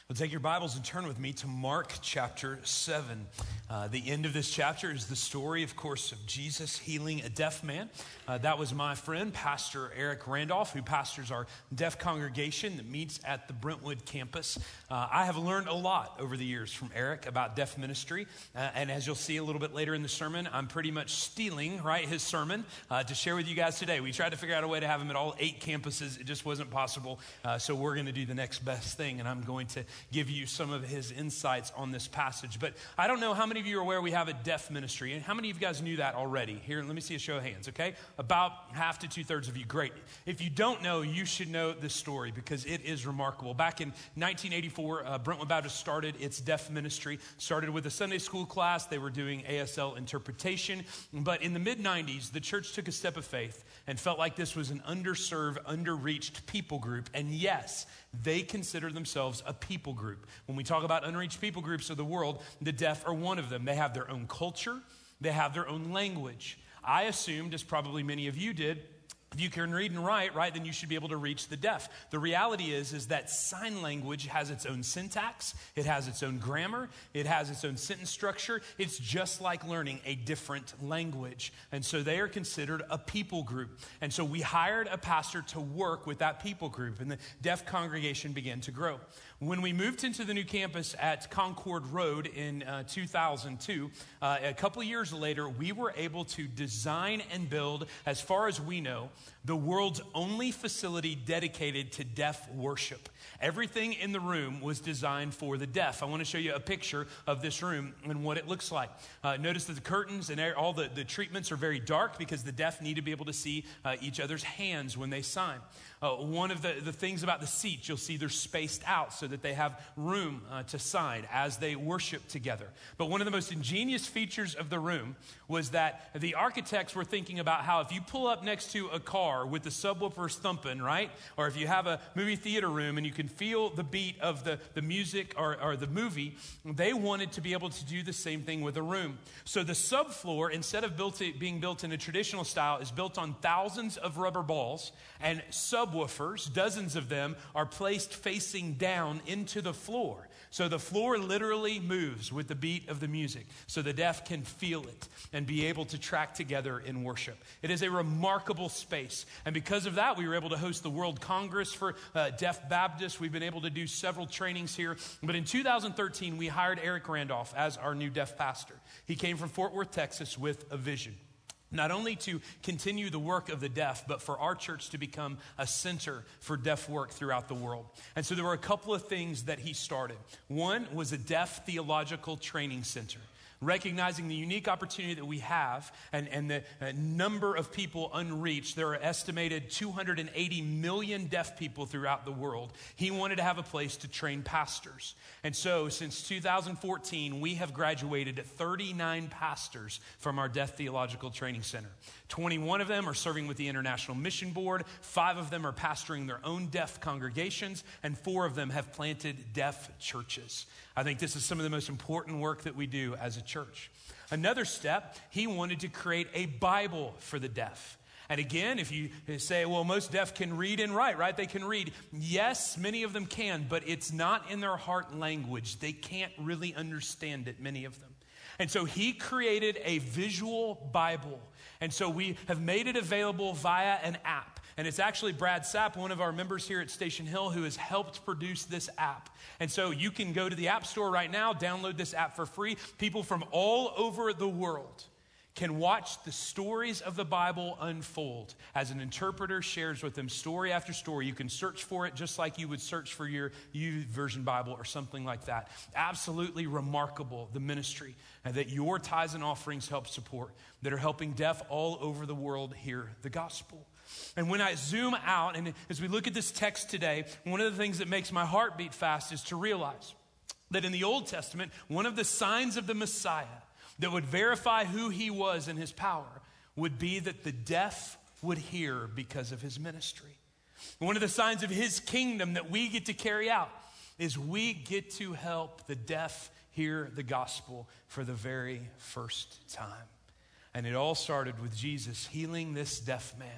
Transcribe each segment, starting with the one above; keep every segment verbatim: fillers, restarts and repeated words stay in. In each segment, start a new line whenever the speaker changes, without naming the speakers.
Well, take your Bibles and turn with me to Mark chapter seven. Uh, the end of this chapter is the story, of course, of Jesus healing a deaf man. Uh, that was my friend, Pastor Eric Randolph, who pastors our deaf congregation that meets at the Brentwood campus. Uh, I have learned a lot over the years from Eric about deaf ministry. Uh, and as you'll see a little bit later in the sermon, I'm pretty much stealing, right, his sermon uh, to share with you guys today. We tried to figure out a way to have him at all eight campuses. It just wasn't possible. Uh, so we're going to do the next best thing, and I'm going to give you some of his insights on this passage. But I don't know how many of you are aware we have a deaf ministry, and how many of you guys knew that already? Here, let me see a show of hands, okay? About half to two-thirds of you. Great. If you don't know, you should know this story because it is remarkable. Back in nineteen eighty-four, uh, Brentwood Baptist started its deaf ministry, started with a Sunday school class. They were doing A S L interpretation. But in the mid nineties, the church took a step of faith and felt like this was an underserved, underreached people group. And yes, they consider themselves a people group. When we talk about unreached people groups of the world, the deaf are one of them. They have their own culture. They have their own language. I assumed, as probably many of you did, if you can read and write, right, then you should be able to reach the deaf. The reality is, is that sign language has its own syntax. It has its own grammar. It has its own sentence structure. It's just like learning a different language. And so they are considered a people group. And so we hired a pastor to work with that people group, and the deaf congregation began to grow. When we moved into the new campus at Concord Road in uh, two thousand two, uh, a couple of years later, we were able to design and build, as far as we know, the world's only facility dedicated to deaf worship. Everything in the room was designed for the deaf. I want to show you a picture of this room and what it looks like. Uh, notice that the curtains and all the, the treatments are very dark because the deaf need to be able to see uh, each other's hands when they sign. Uh, one of the, the things about the seats, you'll see they're spaced out so that they have room uh, to sign as they worship together. But one of the most ingenious features of the room was that the architects were thinking about how if you pull up next to a car with the subwoofers thumping, right? Or if you have a movie theater room and you can feel the beat of the, the music or, or the movie, they wanted to be able to do the same thing with a room. So the subfloor, instead of built being built in a traditional style, is built on thousands of rubber balls, and subwoofers, dozens of them, are placed facing down into the floor. So the floor literally moves with the beat of the music so the deaf can feel it and be able to track together in worship. It is a remarkable space. And because of that, we were able to host the World Congress for uh, Deaf Baptists. We've been able to do several trainings here. But in two thousand thirteen, we hired Eric Randolph as our new deaf pastor. He came from Fort Worth, Texas with a vision. Not only to continue the work of the deaf, but for our church to become a center for deaf work throughout the world. And so there were a couple of things that he started. One was a deaf theological training center, recognizing the unique opportunity that we have and, and the uh, number of people unreached. There are estimated two hundred eighty million deaf people throughout the world. He wanted to have a place to train pastors. And so since two thousand fourteen, we have graduated thirty-nine pastors from our Deaf Theological Training Center. twenty-one of them are serving with the International Mission Board. Five of them are pastoring their own deaf congregations, and four of them have planted deaf churches. I think this is some of the most important work that we do as a church. Another step, he wanted to create a Bible for the deaf. And again, if you say, well, most deaf can read and write, right? They can read. Yes, many of them can, but it's not in their heart language. They can't really understand it, many of them. And so he created a visual Bible. And so we have made it available via an app. And it's actually Brad Sapp, one of our members here at Station Hill, who has helped produce this app. And so you can go to the App Store right now, download this app for free. People from all over the world can watch the stories of the Bible unfold as an interpreter shares with them story after story. You can search for it just like you would search for your YouVersion Bible or something like that. Absolutely remarkable, the ministry and that your tithes and offerings help support, that are helping deaf all over the world hear the gospel. And when I zoom out, and as we look at this text today, one of the things that makes my heart beat fast is to realize that in the Old Testament, one of the signs of the Messiah that would verify who he was and his power would be that the deaf would hear because of his ministry. One of the signs of his kingdom that we get to carry out is we get to help the deaf hear the gospel for the very first time. And it all started with Jesus healing this deaf man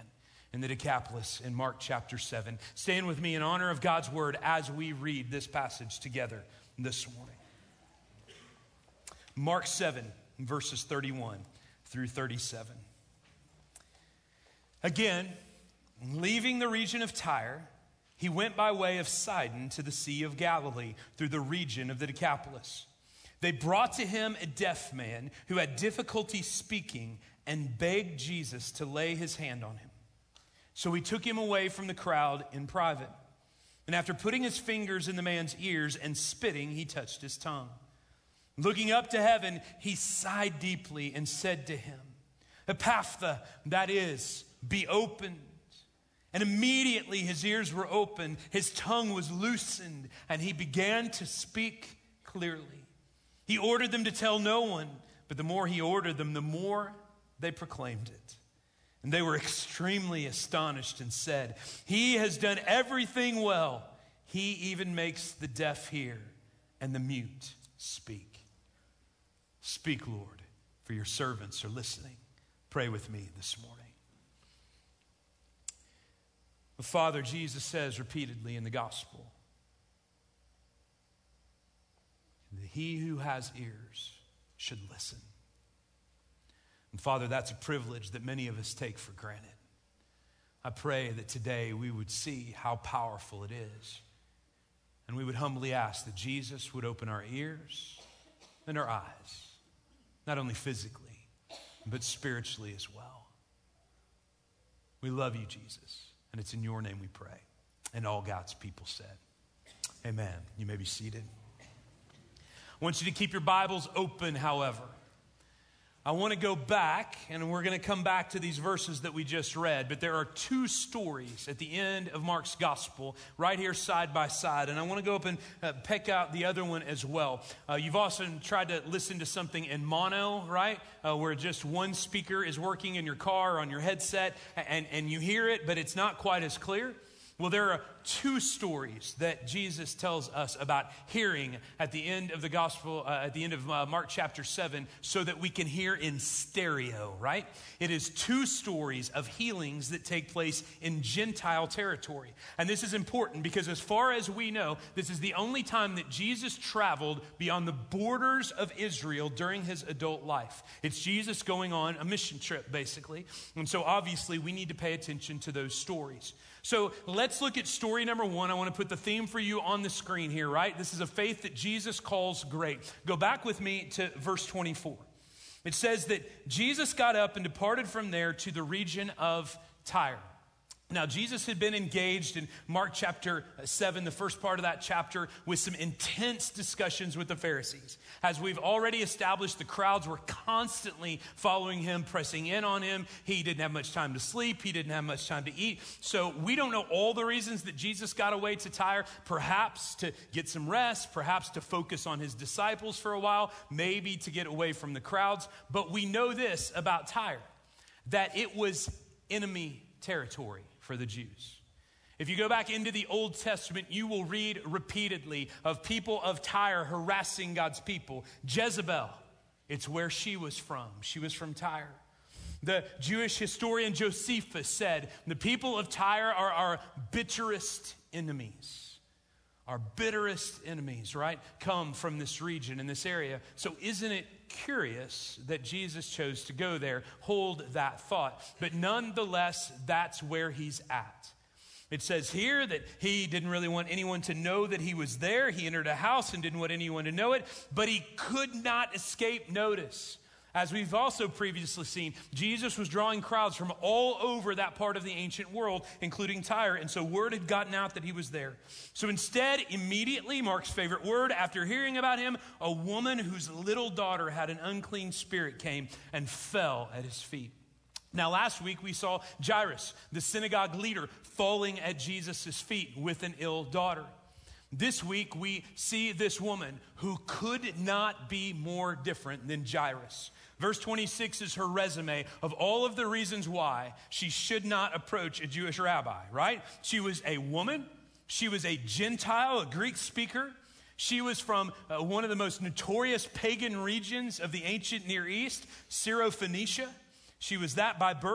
in the Decapolis in Mark chapter seven. Stand with me in honor of God's word as we read this passage together this morning. Mark seven, verses thirty-one through thirty-seven. Again, leaving the region of Tyre, he went by way of Sidon to the Sea of Galilee through the region of the Decapolis. They brought to him a deaf man who had difficulty speaking and begged Jesus to lay his hand on him. So he took him away from the crowd in private. And after putting his fingers in the man's ears and spitting, he touched his tongue. Looking up to heaven, he sighed deeply and said to him, Ephphatha, that is, be opened. And immediately his ears were opened, his tongue was loosened, and he began to speak clearly. He ordered them to tell no one, but the more he ordered them, the more they proclaimed it. And they were extremely astonished and said, He has done everything well. He even makes the deaf hear and the mute speak. Speak, Lord, for your servants are listening. Pray with me this morning. Father, Jesus says repeatedly in the gospel, that he who has ears should listen. And Father, that's a privilege that many of us take for granted. I pray that today we would see how powerful it is. And we would humbly ask that Jesus would open our ears and our eyes, not only physically, but spiritually as well. We love you, Jesus. And it's in your name we pray. And all God's people said, amen. You may be seated. I want you to keep your Bibles open, however. I want to go back, and we're going to come back to these verses that we just read, but there are two stories at the end of Mark's gospel right here side by side, and I want to go up and uh, pick out the other one as well. Uh, you've also tried to listen to something in mono, right, uh, where just one speaker is working in your car or on your headset, and, and you hear it, but it's not quite as clear. Well, there are two stories that Jesus tells us about hearing at the end of the gospel, uh, at the end of uh, Mark chapter seven, so that we can hear in stereo, right? It is two stories of healings that take place in Gentile territory. And this is important because as far as we know, this is the only time that Jesus traveled beyond the borders of Israel during his adult life. It's Jesus going on a mission trip, basically. And so obviously we need to pay attention to those stories. So let's look at story number one. I want to put the theme for you on the screen here, right? This is a faith that Jesus calls great. Go back with me to verse twenty-four. It says that Jesus got up and departed from there to the region of Tyre. Now, Jesus had been engaged in Mark chapter seven, the first part of that chapter, with some intense discussions with the Pharisees. As we've already established, the crowds were constantly following him, pressing in on him. He didn't have much time to sleep. He didn't have much time to eat. So we don't know all the reasons that Jesus got away to Tyre, perhaps to get some rest, perhaps to focus on his disciples for a while, maybe to get away from the crowds. But we know this about Tyre, that it was enemy territory for the Jews. If you go back into the Old Testament, you will read repeatedly of people of Tyre harassing God's people. Jezebel, it's where she was from. She was from Tyre. The Jewish historian Josephus said, the people of Tyre are our bitterest enemies. Our bitterest enemies, right, come from this region, in this area. So isn't it curious that Jesus chose to go there? Hold that thought. But nonetheless, that's where he's at. It says here that he didn't really want anyone to know that he was there. He entered a house and didn't want anyone to know it, but he could not escape notice. As we've also previously seen, Jesus was drawing crowds from all over that part of the ancient world, including Tyre, and so word had gotten out that he was there. So instead, immediately, Mark's favorite word, after hearing about him, a woman whose little daughter had an unclean spirit came and fell at his feet. Now, last week we saw Jairus, the synagogue leader, falling at Jesus' feet with an ill daughter. This week we see this woman who could not be more different than Jairus. Verse twenty-six is her resume of all of the reasons why she should not approach a Jewish rabbi, right? She was a woman. She was a Gentile, a Greek speaker. She was from uh, one of the most notorious pagan regions of the ancient Near East, Syrophoenicia. She was that by birth.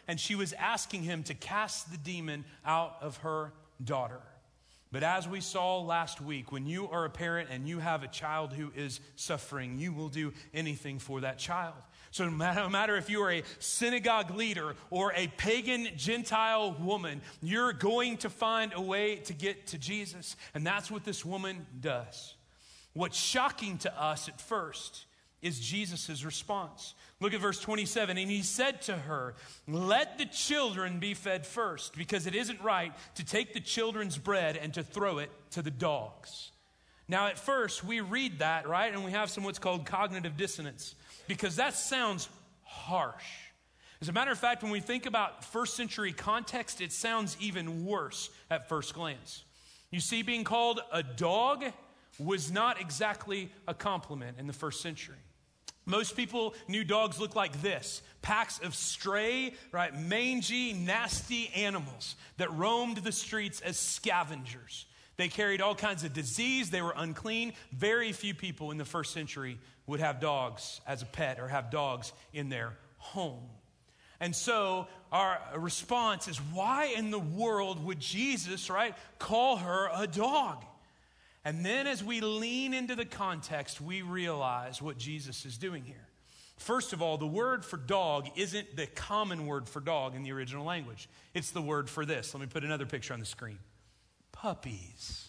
and she was asking him to cast the demon out of her daughter. But as we saw last week, when you are a parent and you have a child who is suffering, you will do anything for that child. So no matter, no matter if you are a synagogue leader or a pagan Gentile woman, you're going to find a way to get to Jesus. And that's what this woman does. What's shocking to us at first is Jesus' response. Look at verse twenty-seven. And he said to her, let the children be fed first, because it isn't right to take the children's bread and to throw it to the dogs. Now at first we read that, right? And we have some what's called cognitive dissonance, because that sounds harsh. As a matter of fact, when we think about first century context, it sounds even worse at first glance. You see, being called a dog was not exactly a compliment in the first century. Most people knew dogs looked like this: packs of stray, right, mangy, nasty animals that roamed the streets as scavengers. They carried all kinds of disease. They were unclean. Very few people in the first century would have dogs as a pet or have dogs in their home. And so our response is, why in the world would Jesus, right, call her a dog? And then as we lean into the context, we realize what Jesus is doing here. First of all, the word for dog isn't the common word for dog in the original language. It's the word for this. Let me put another picture on the screen. Puppies.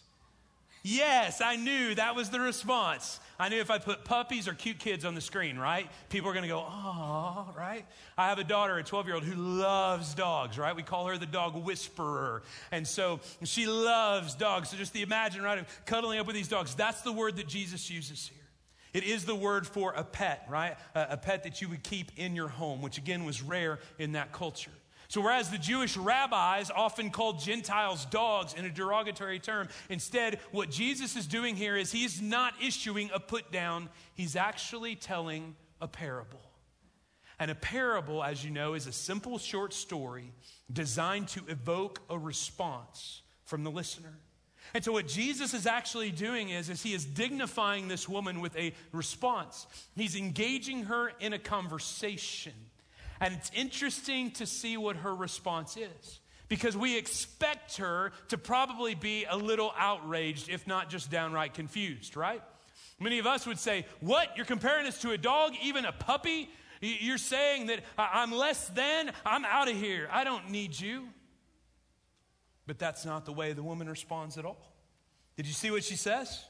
Yes, I knew that was the response. I knew if I put puppies or cute kids on the screen, right, people are going to go, oh, right? I have a daughter, a twelve-year-old, who loves dogs, right? We call her the dog whisperer. And so she loves dogs. So just the imagine, right, of cuddling up with these dogs. That's the word that Jesus uses here. It is the word for a pet, right? A, a pet that you would keep in your home, which again was rare in that culture. So whereas the Jewish rabbis often called Gentiles dogs in a derogatory term, instead what Jesus is doing here is he's not issuing a put down, he's actually telling a parable. And a parable, as you know, is a simple short story designed to evoke a response from the listener. And so what Jesus is actually doing is, is he is dignifying this woman with a response. He's engaging her in a conversation. And it's interesting to see what her response is, because we expect her to probably be a little outraged, if not just downright confused, right? Many of us would say, what? You're comparing us to a dog, even a puppy? You're saying that I'm less than? I'm out of here. I don't need you. But that's not the way the woman responds at all. Did you see what she says?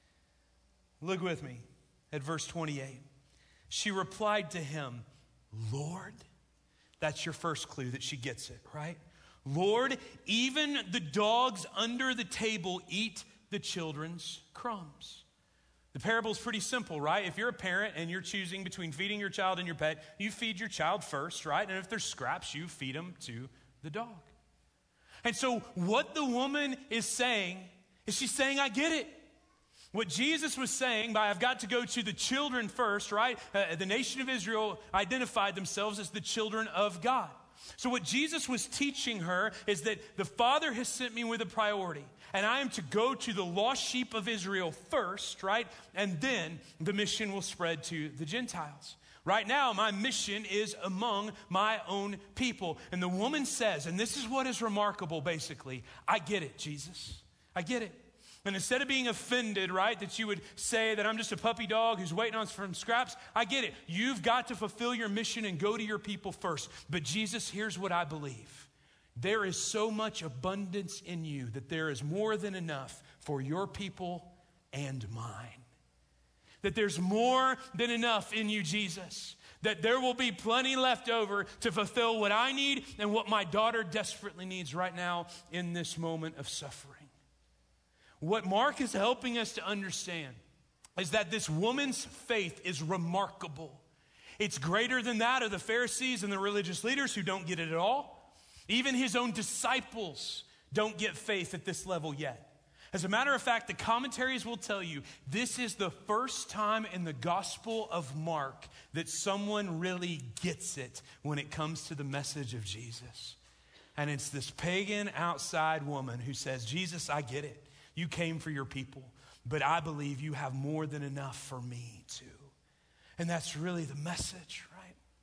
Look with me at verse twenty-eight. She replied to him, Lord, that's your first clue that she gets it, right? Lord, even the dogs under the table eat the children's crumbs. The parable is pretty simple, right? If you're a parent and you're choosing between feeding your child and your pet, you feed your child first, right? And if there's scraps, you feed them to the dog. And so what the woman is saying is she's saying, I get it. What Jesus was saying by I've got to go to the children first, right? Uh, the nation of Israel identified themselves as the children of God. So what Jesus was teaching her is that the Father has sent me with a priority, and I am to go to the lost sheep of Israel first, right? And then the mission will spread to the Gentiles. Right now, my mission is among my own people. And the woman says, and this is what is remarkable basically, I get it, Jesus. I get it. And instead of being offended, right, that you would say that I'm just a puppy dog who's waiting on some scraps, I get it. You've got to fulfill your mission and go to your people first. But Jesus, here's what I believe. There is so much abundance in you that there is more than enough for your people and mine. That there's more than enough in you, Jesus. That there will be plenty left over to fulfill what I need and what my daughter desperately needs right now in this moment of suffering. What Mark is helping us to understand is that this woman's faith is remarkable. It's greater than that of the Pharisees and the religious leaders who don't get it at all. Even his own disciples don't get faith at this level yet. As a matter of fact, the commentaries will tell you this is the first time in the Gospel of Mark that someone really gets it when it comes to the message of Jesus. And it's this pagan outside woman who says, Jesus, I get it. You came for your people, but I believe you have more than enough for me too. And that's really the message, right?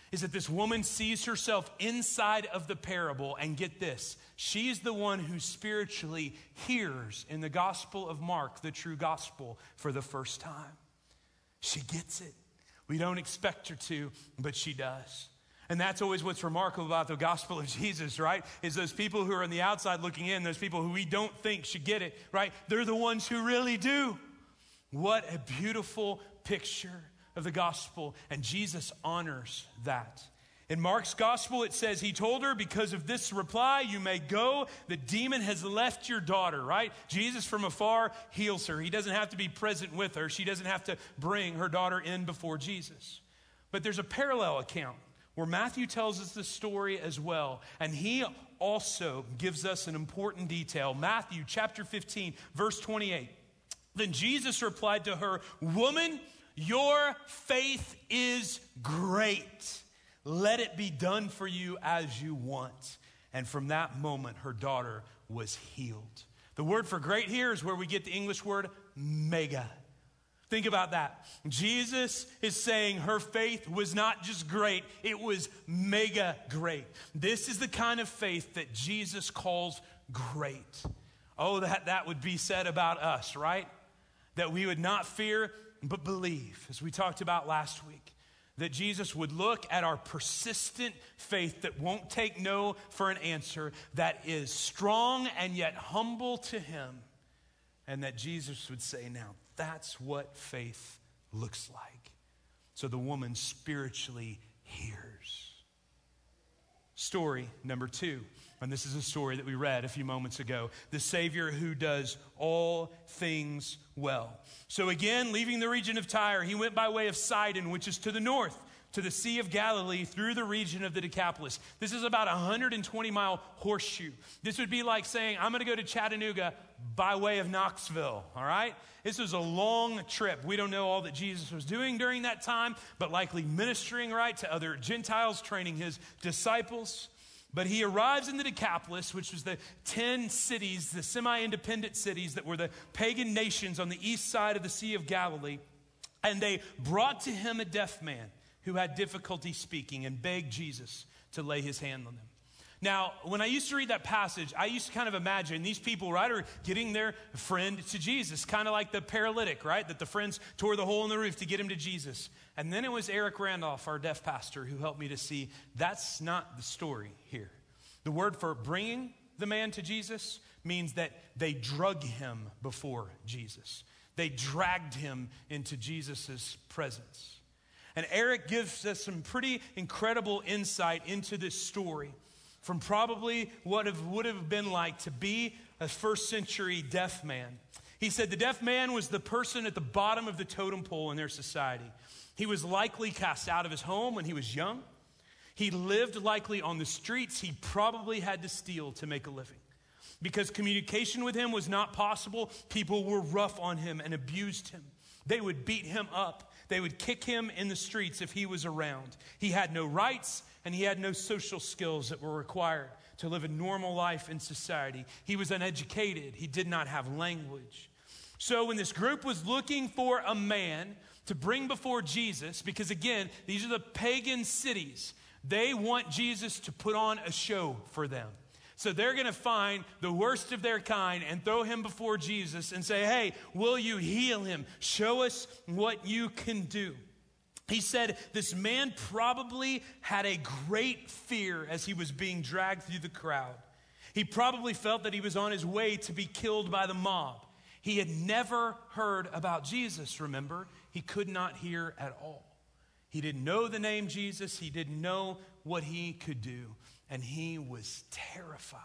is that this woman sees herself inside of the parable, and get this, she's the one who spiritually hears in the Gospel of Mark, the true gospel, for the first time. She gets it. We don't expect her to, but she does. And that's always what's remarkable about the gospel of Jesus, right? Is those people who are on the outside looking in, those people who we don't think should get it, right? They're the ones who really do. What a beautiful picture of the gospel, and Jesus honors that. In Mark's gospel, it says, he told her, because of this reply, you may go. The demon has left your daughter, right? Jesus from afar heals her. He doesn't have to be present with her. She doesn't have to bring her daughter in before Jesus. But there's a parallel account where Matthew tells us the story as well. And he also gives us an important detail. Matthew chapter fifteen, verse twenty-eight. Then Jesus replied to her, woman, your faith is great. Let it be done for you as you want. And from that moment, her daughter was healed. The word for great here is where we get the English word mega. Think about that. Jesus is saying her faith was not just great, it was mega great. This is the kind of faith that Jesus calls great. Oh, that, that would be said about us, right? That we would not fear, but believe, as we talked about last week. That Jesus would look at our persistent faith that won't take no for an answer, that is strong and yet humble to him. And that Jesus would say, now that's what faith looks like. So the woman spiritually hears. Story number two, and this is a story that we read a few moments ago. The Savior who does all things well. So again, leaving the region of Tyre, he went by way of Sidon, which is to the north, to the Sea of Galilee through the region of the Decapolis. This is about a one hundred twenty mile horseshoe. This would be like saying, I'm going to go to Chattanooga by way of Knoxville, all right? This was a long trip. We don't know all that Jesus was doing during that time, but likely ministering, right, to other Gentiles, training his disciples. But he arrives in the Decapolis, which was the ten cities, the semi-independent cities that were the pagan nations on the east side of the Sea of Galilee. And they brought to him a deaf man who had difficulty speaking and begged Jesus to lay his hand on him. Now, when I used to read that passage, I used to kind of imagine these people, right, are getting their friend to Jesus, kind of like the paralytic, right, that the friends tore the hole in the roof to get him to Jesus. And then it was Eric Randolph, our deaf pastor, who helped me to see that's not the story here. The word for bringing the man to Jesus means that they drug him before Jesus. They dragged him into Jesus' presence. And Eric gives us some pretty incredible insight into this story from probably what it would have been like to be a first century deaf man. He said the deaf man was the person at the bottom of the totem pole in their society. He was likely cast out of his home when he was young. He lived likely on the streets. He probably had to steal to make a living. Because communication with him was not possible, people were rough on him and abused him. They would beat him up. They would kick him in the streets if he was around. He had no rights and he had no social skills that were required to live a normal life in society. He was uneducated. He did not have language. So when this group was looking for a man to bring before Jesus, because again, these are the pagan cities, they want Jesus to put on a show for them. So they're going to find the worst of their kind and throw him before Jesus and say, hey, will you heal him? Show us what you can do. He said this man probably had a great fear as he was being dragged through the crowd. He probably felt that he was on his way to be killed by the mob. He had never heard about Jesus, remember? He could not hear at all. He didn't know the name Jesus. He didn't know what he could do. And he was terrified.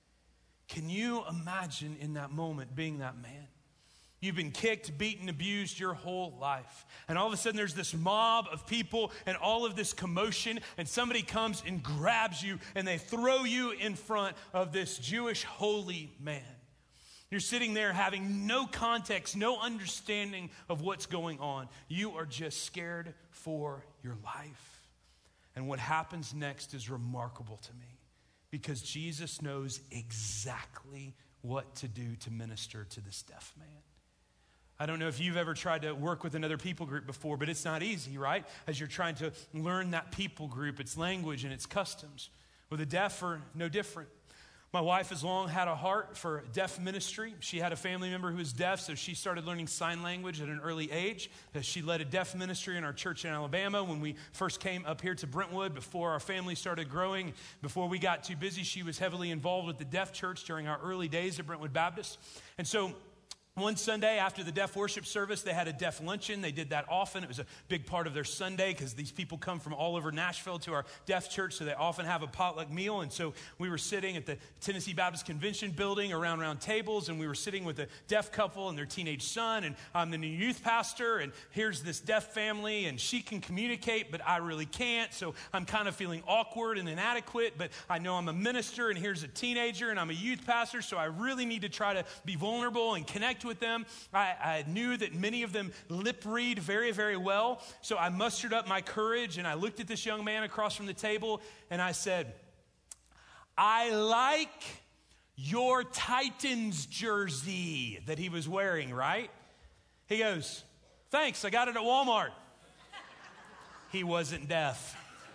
Can you imagine in that moment being that man? You've been kicked, beaten, abused your whole life. And all of a sudden there's this mob of people and all of this commotion, and somebody comes and grabs you and they throw you in front of this Jewish holy man. You're sitting there having no context, no understanding of what's going on. You are just scared for your life. And what happens next is remarkable to me because Jesus knows exactly what to do to minister to this deaf man. I don't know if you've ever tried to work with another people group before, but it's not easy, right? As you're trying to learn that people group, its language and its customs. With the deaf are no different. My wife has long had a heart for deaf ministry. She had a family member who was deaf, so she started learning sign language at an early age. She led a deaf ministry in our church in Alabama when we first came up here to Brentwood. Before our family started growing, before we got too busy, she was heavily involved with the deaf church during our early days at Brentwood Baptist. And so one Sunday after the deaf worship service, they had a deaf luncheon. They did that often. It was a big part of their Sunday because these people come from all over Nashville to our deaf church, so they often have a potluck meal. And so we were sitting at the Tennessee Baptist Convention building around round tables, and we were sitting with a deaf couple and their teenage son, and I'm the new youth pastor, and here's this deaf family, and she can communicate, but I really can't, so I'm kind of feeling awkward and inadequate, but I know I'm a minister, and here's a teenager, and I'm a youth pastor, so I really need to try to be vulnerable and connect with them. I, I knew that many of them lip read very, very well. So I mustered up my courage and I looked at this young man across from the table and I said, I like your Titans jersey that he was wearing, right? He goes, thanks, I got it at Walmart. He wasn't deaf.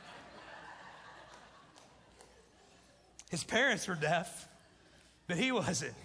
His parents were deaf, but he wasn't.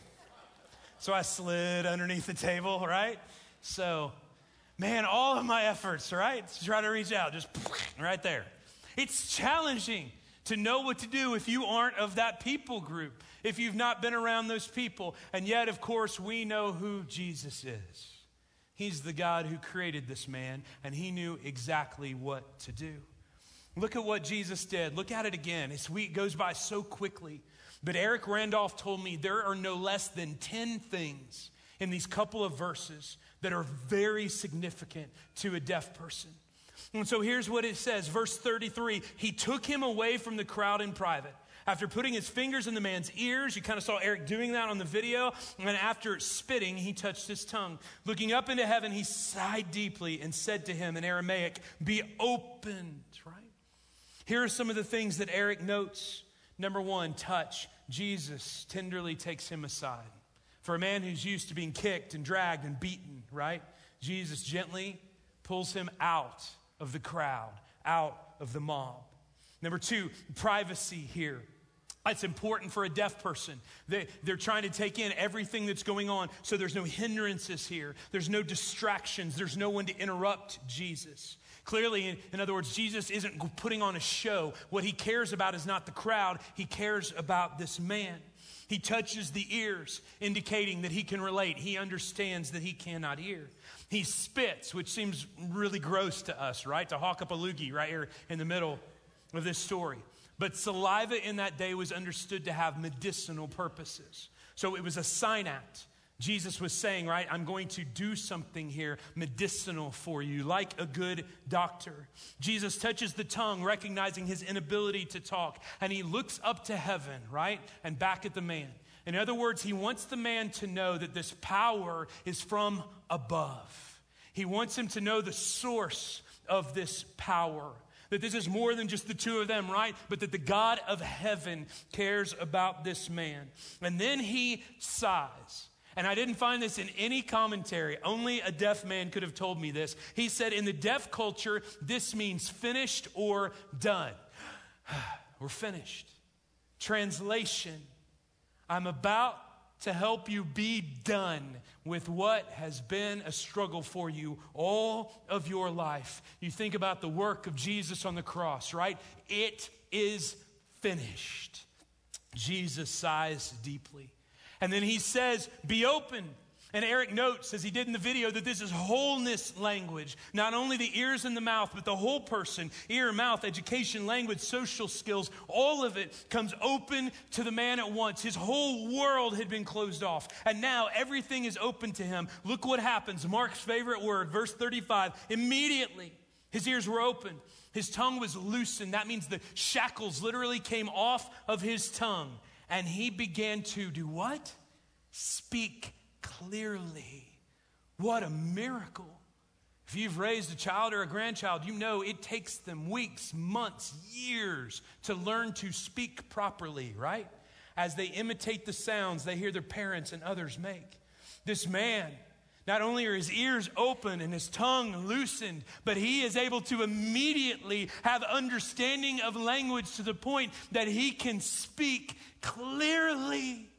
So I slid underneath the table, right? So, man, all of my efforts, right, to try to reach out, just right there. It's challenging to know what to do if you aren't of that people group, if you've not been around those people. And yet, of course, we know who Jesus is. He's the God who created this man, and he knew exactly what to do. Look at what Jesus did. Look at it again. This week goes by so quickly. But Eric Randolph told me there are no less than ten things in these couple of verses that are very significant to a deaf person. And so here's what it says, verse thirty-three, he took him away from the crowd in private. After putting his fingers in the man's ears, you kind of saw Eric doing that on the video, and after spitting, he touched his tongue. Looking up into heaven, he sighed deeply and said to him in Aramaic, be opened, right? Here are some of the things that Eric notes. Number one, touch. Jesus tenderly takes him aside. For a man who's used to being kicked and dragged and beaten, right? Jesus gently pulls him out of the crowd, out of the mob. Number two, privacy here. It's important for a deaf person. They, they're trying to take in everything that's going on, so there's no hindrances here. There's no distractions. There's no one to interrupt Jesus. Clearly, in, in other words, Jesus isn't putting on a show. What he cares about is not the crowd. He cares about this man. He touches the ears, indicating that he can relate. He understands that he cannot hear. He spits, which seems really gross to us, right? To hawk up a loogie right here in the middle of this story. But saliva in that day was understood to have medicinal purposes. So it was a sign act. Jesus was saying, right, I'm going to do something here medicinal for you, like a good doctor. Jesus touches the tongue, recognizing his inability to talk, and he looks up to heaven, right, and back at the man. In other words, he wants the man to know that this power is from above. He wants him to know the source of this power, that this is more than just the two of them, right? But that the God of heaven cares about this man. And then he sighs. And I didn't find this in any commentary. Only a deaf man could have told me this. He said, in the deaf culture, this means finished or done. We're finished. Translation, I'm about to help you be done with what has been a struggle for you all of your life. You think about the work of Jesus on the cross, right? It is finished. Jesus sighs deeply. And then he says, be open. And Eric notes, as he did in the video, that this is wholeness language. Not only the ears and the mouth, but the whole person. Ear, mouth, education, language, social skills. All of it comes open to the man at once. His whole world had been closed off. And now everything is open to him. Look what happens. Mark's favorite word, verse thirty-five. Immediately, his ears were open. His tongue was loosened. That means the shackles literally came off of his tongue. And he began to do what? Speak clearly. What a miracle. If you've raised a child or a grandchild, you know it takes them weeks, months, years to learn to speak properly, right? As they imitate the sounds they hear their parents and others make. This man, Not only are his ears open and his tongue loosened, but he is able to immediately have understanding of language to the point that he can speak clearly.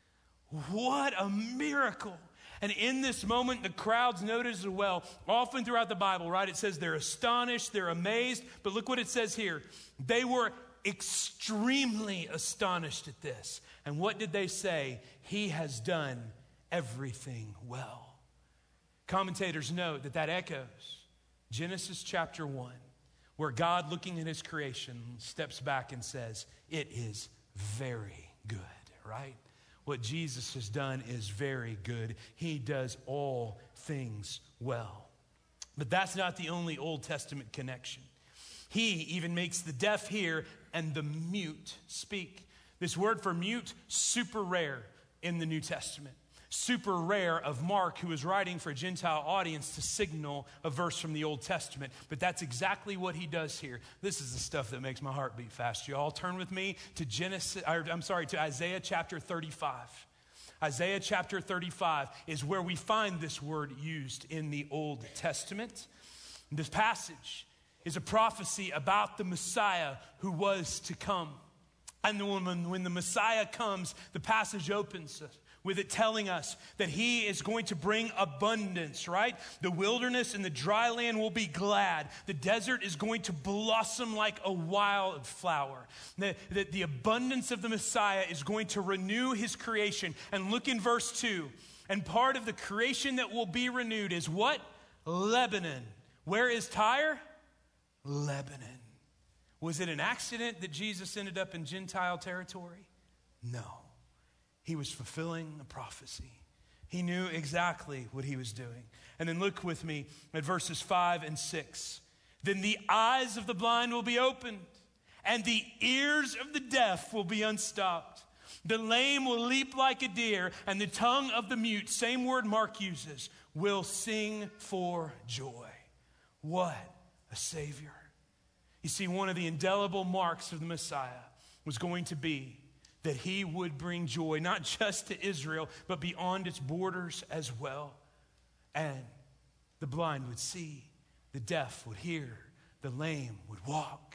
What a miracle. And in this moment, the crowds notice as well. Often throughout the Bible, right, it says they're astonished, they're amazed. But look what it says here. They were extremely astonished at this. And what did they say? He has done everything well. Commentators note that that echoes Genesis chapter one, where God, looking at his creation, steps back and says, it is very good, right? What Jesus has done is very good. He does all things well. But that's not the only Old Testament connection. He even makes the deaf hear and the mute speak. This word for mute, super rare in the New Testament. Super rare of Mark, who is writing for a Gentile audience to signal a verse from the Old Testament. But that's exactly what he does here. This is the stuff that makes my heart beat fast. You all turn with me to Genesis, or I'm sorry, to Isaiah chapter thirty-five. Isaiah chapter thirty-five is where we find this word used in the Old Testament. This passage is a prophecy about the Messiah who was to come. And when, when the Messiah comes, the passage opens with it telling us that he is going to bring abundance, right? The wilderness and the dry land will be glad. The desert is going to blossom like a wildflower. The, the, the abundance of the Messiah is going to renew his creation. And look in verse two. And part of the creation that will be renewed is what? Lebanon. Where is Tyre? Lebanon. Was it an accident that Jesus ended up in Gentile territory? No. He was fulfilling a prophecy. He knew exactly what he was doing. And then look with me at verses five and six. Then the eyes of the blind will be opened, and the ears of the deaf will be unstopped. The lame will leap like a deer, and the tongue of the mute, same word Mark uses, will sing for joy. What a Savior. You see, one of the indelible marks of the Messiah was going to be that he would bring joy, not just to Israel, but beyond its borders as well. And the blind would see, the deaf would hear, the lame would walk.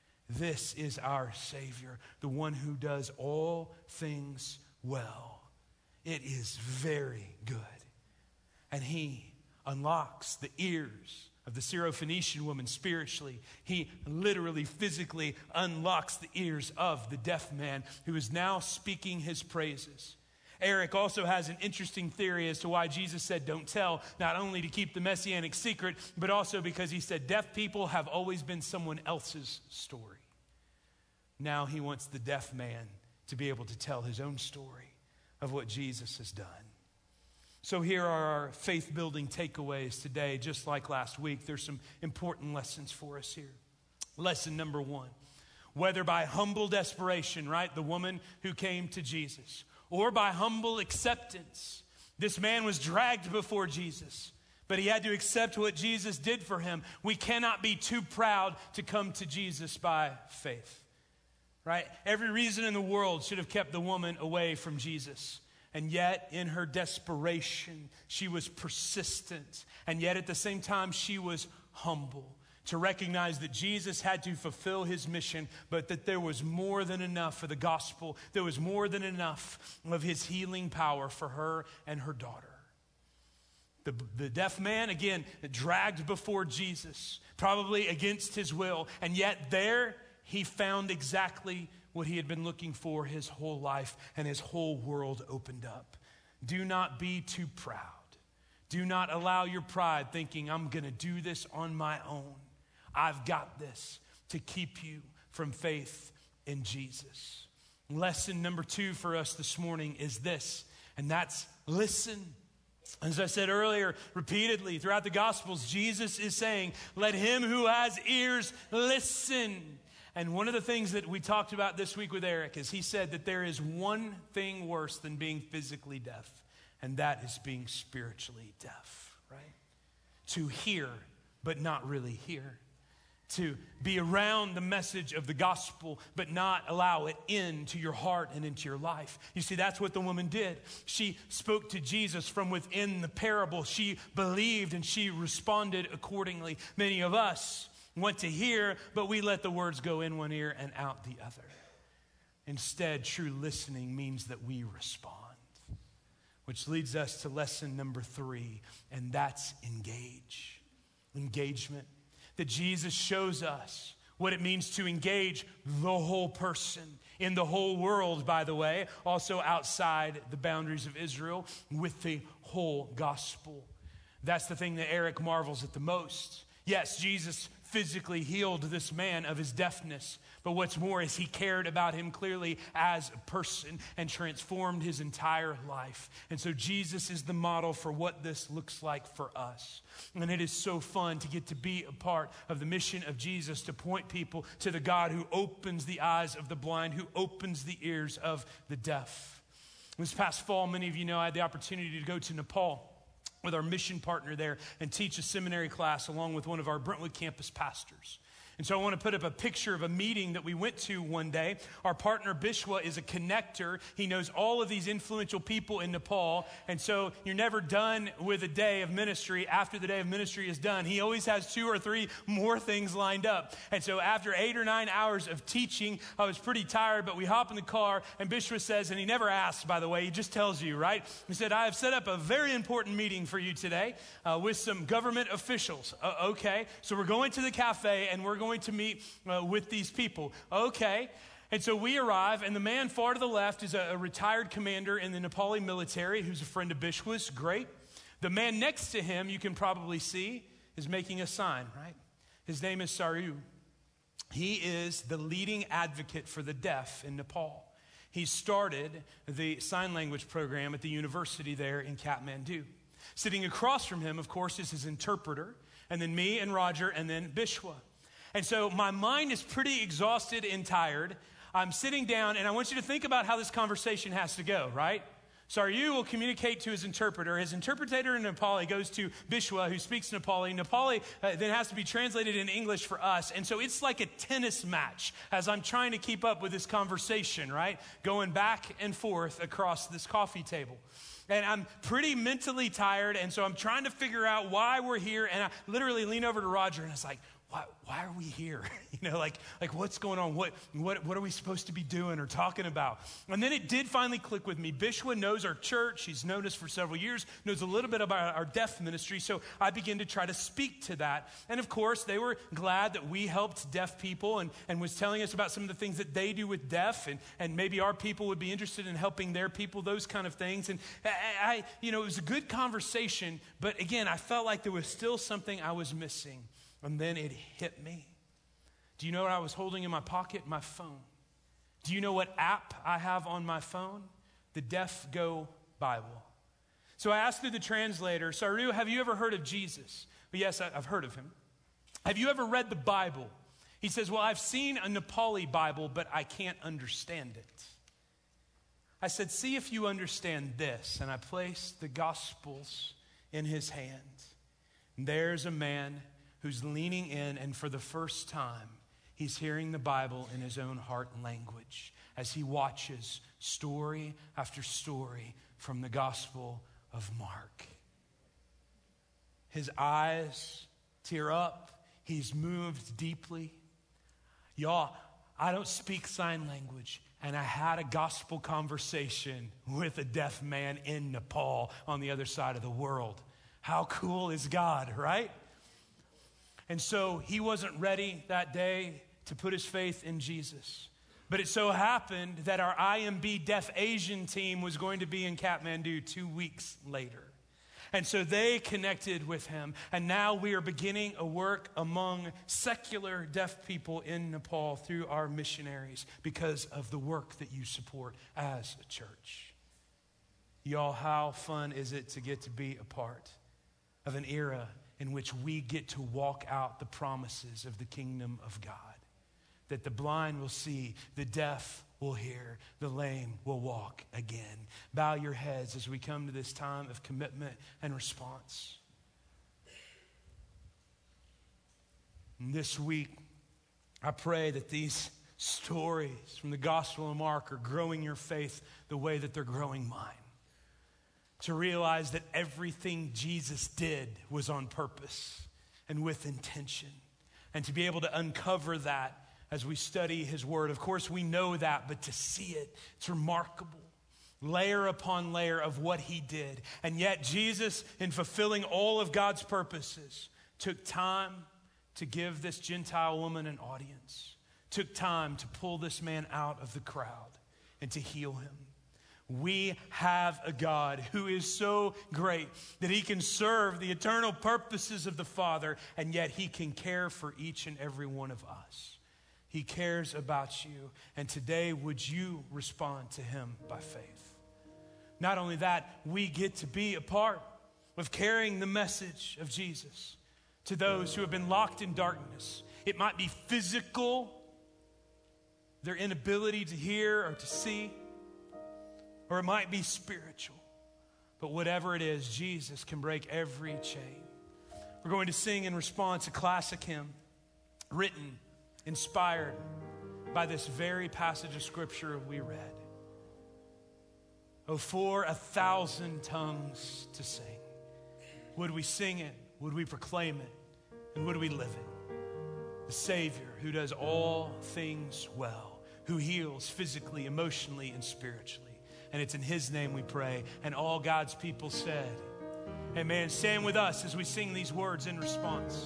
This is our Savior, the one who does all things well. It is very good. And he unlocks the ears of the Syrophoenician woman spiritually. He literally, physically unlocks the ears of the deaf man who is now speaking his praises. Eric also has an interesting theory as to why Jesus said, don't tell, not only to keep the messianic secret, but also because he said deaf people have always been someone else's story. Now he wants the deaf man to be able to tell his own story of what Jesus has done. So here are our faith-building takeaways today. Just like last week, there's some important lessons for us here. Lesson number one, whether by humble desperation, right, the woman who came to Jesus, or by humble acceptance, this man was dragged before Jesus, but he had to accept what Jesus did for him. We cannot be too proud to come to Jesus by faith, right? Every reason in the world should have kept the woman away from Jesus. And yet, in her desperation, she was persistent. And yet, at the same time, she was humble to recognize that Jesus had to fulfill his mission, but that there was more than enough for the gospel. There was more than enough of his healing power for her and her daughter. The, the deaf man, again, dragged before Jesus, probably against his will. And yet, there he found exactly what he had been looking for his whole life, and his whole world opened up. Do not be too proud. Do not allow your pride thinking, I'm going to do this on my own. I've got this, to keep you from faith in Jesus. Lesson number two for us this morning is this, and that's listen. As I said earlier, repeatedly throughout the Gospels, Jesus is saying, let him who has ears listen. And one of the things that we talked about this week with Eric is he said that there is one thing worse than being physically deaf, and that is being spiritually deaf, right? To hear, but not really hear. to be around the message of the gospel, but not allow it into your heart and into your life. You see, that's what the woman did. She spoke to Jesus from within the parable. She believed and she responded accordingly. Many of us want to hear, but we let the words go in one ear and out the other. Instead, true listening means that we respond, which leads us to lesson number three, and that's engage. Engagement. That Jesus shows us what it means to engage the whole person in the whole world, by the way, also outside the boundaries of Israel, with the whole gospel. That's the thing that Eric marvels at the most. Yes, Jesus physically healed this man of his deafness, but what's more is he cared about him clearly as a person and transformed his entire life. And so Jesus is the model for what this looks like for us. And it is so fun to get to be a part of the mission of Jesus, to point people to the God who opens the eyes of the blind, who opens the ears of the deaf. This past fall, many of you know I had the opportunity to go to Nepal with our mission partner there and teach a seminary class along with one of our Brentwood campus pastors. And so I want to put up a picture of a meeting that we went to one day. Our partner Bishwa is a connector. He knows all of these influential people in Nepal. And so you're never done with a day of ministry. After the day of ministry is done, he always has two or three more things lined up. And so after eight or nine hours of teaching, I was pretty tired, but we hop in the car and Bishwa says, and he never asks, by the way, he just tells you, right? He said, I have set up a very important meeting for you today uh, with some government officials. Uh, okay, so we're going to the cafe and we're going to meet uh, with these people. Okay. And so we arrive, and the man far to the left is a, a retired commander in the Nepali military who's a friend of Bishwa's. Great. The man next to him, you can probably see, is making a sign, right? His name is Saru. He is the leading advocate for the deaf in Nepal. He started the sign language program at the university there in Kathmandu. Sitting across from him, of course, is his interpreter, and then me and Roger, and then Bishwa. And so my mind is pretty exhausted and tired. I'm sitting down, and I want you to think about how this conversation has to go, right? Saru will communicate to his interpreter. His interpreter in Nepali goes to Bishwa, who speaks Nepali. Nepali uh, then has to be translated in English for us. And so it's like a tennis match as I'm trying to keep up with this conversation, right? Going back and forth across this coffee table. And I'm pretty mentally tired, and so I'm trying to figure out why we're here. And I literally lean over to Roger, and it's like, Why, why are we here? You know, like, like what's going on? What, what, what are we supposed to be doing or talking about? And then it did finally click with me. Bishwa knows our church. He's known us for several years, knows a little bit about our deaf ministry. So I began to try to speak to that. And of course, they were glad that we helped deaf people and, and was telling us about some of the things that they do with deaf. And, and maybe our people would be interested in helping their people, those kind of things. And I, I, you know, it was a good conversation. But again, I felt like there was still something I was missing. And then it hit me. Do you know what I was holding in my pocket? My phone. Do you know what app I have on my phone? The Deaf Go Bible. So I asked through the translator, Saru, have you ever heard of Jesus? Well, yes, I've heard of him. Have you ever read the Bible? He says, well, I've seen a Nepali Bible, but I can't understand it. I said, see if you understand this. And I placed the Gospels in his hand. And there's a man who's leaning in, and for the first time, he's hearing the Bible in his own heart and language as he watches story after story from the Gospel of Mark. His eyes tear up. He's moved deeply. Y'all, I don't speak sign language, and I had a gospel conversation with a deaf man in Nepal on the other side of the world. How cool is God, right? And so he wasn't ready that day to put his faith in Jesus. But it so happened that our I M B Deaf Asian team was going to be in Kathmandu two weeks later. And so they connected with him. And now we are beginning a work among secular deaf people in Nepal through our missionaries because of the work that you support as a church. Y'all, how fun is it to get to be a part of an era in which we get to walk out the promises of the kingdom of God. That the blind will see, the deaf will hear, the lame will walk again. Bow your heads as we come to this time of commitment and response. And this week, I pray that these stories from the Gospel of Mark are growing your faith the way that they're growing mine. To realize that everything Jesus did was on purpose and with intention. And to be able to uncover that as we study his word. Of course, we know that, but to see it, it's remarkable. Layer upon layer of what he did. And yet Jesus, in fulfilling all of God's purposes, took time to give this Gentile woman an audience. Took time to pull this man out of the crowd and to heal him. We have a God who is so great that he can serve the eternal purposes of the Father, and yet he can care for each and every one of us. He cares about you, and today would you respond to him by faith? Not only that, we get to be a part of carrying the message of Jesus to those who have been locked in darkness. It might be physical, their inability to hear or to see, or it might be spiritual. But whatever it is, Jesus can break every chain. We're going to sing in response a classic hymn written, inspired by this very passage of scripture we read. Oh, for a thousand tongues to sing. Would we sing it? Would we proclaim it? And would we live it? The Savior who does all things well, who heals physically, emotionally, and spiritually. And it's in his name we pray. And all God's people said, amen. Stand with us as we sing these words in response.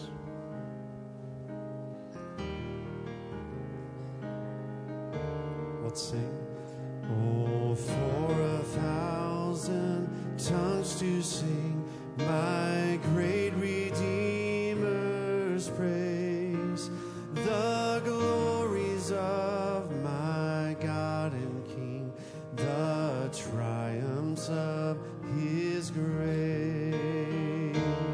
Let's sing. Oh, for a thousand tongues to sing my great Redeemer's praise.